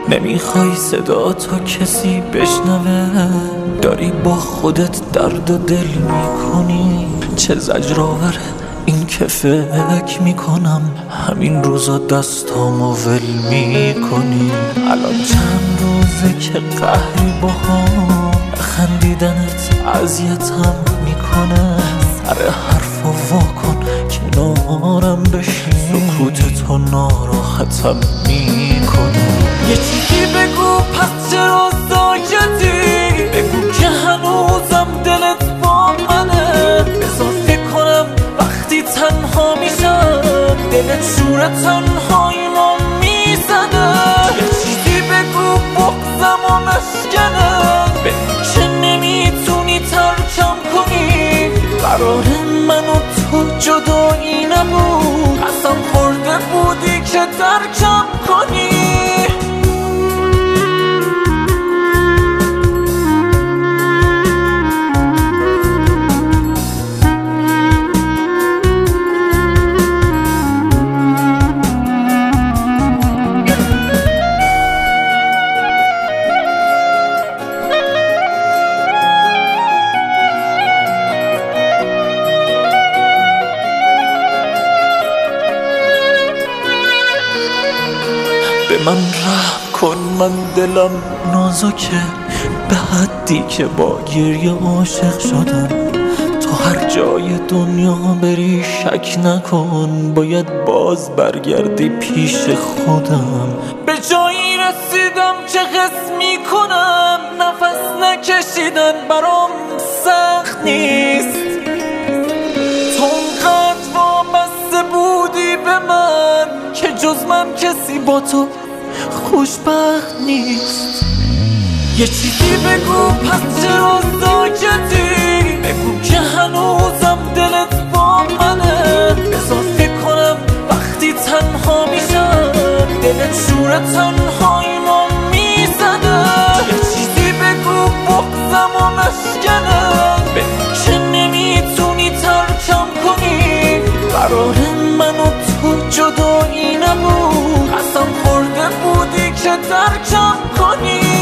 نمیخوای صدا تا کسی بشنوه، داری با خودت درد و دل میکنی. چه زجرآوره این که فکر میکنم همین روزا دستامو ول میکنی. الان چند روزه که قهری باهام، خندیدنت اذیتم میکنه. سر حرفا واکن کنارم بشین، سکوتتو ناراحتم میکنه. یه چیزی بگو پس چرا ساکتی، بگو که هنوزم دلت با منه. بذار فکر کنم وقتی تنها میشم، دلت شور تنهاییمو میزنه. یه چیزی بگو بغضم و مشکنه، بگو که نمیتونی ترکم کنی. قرار من و تو جدایی نبود، قسم خورده بودی که ترکم کنی. به من رحم کن، من دلم نازکه به حدی که با گریه عاشق شدم. تو هر جای دنیا بری شک نکن، باید باز برگردی پیش خودم. به جایی رسیدم که حس میکنم نفس نکشیدن برام سخت نیست. تو اونقدر وابسته بودی به من که جز من کسی با تو خوشبخت نیست. یه چیزی بگو پس چرا ساکتی، بگو که هنوزم دلت با منه. بذار فکر کنم وقتی تنها میشم، دلت شور تنهاییمو میزنه. یه چیزی بگو بغضم و مشکنه، بگو که نمیتونی ترکم کنی. قرار من و تو جدایی نبود، قسم خورده بودی که ترکم کنی.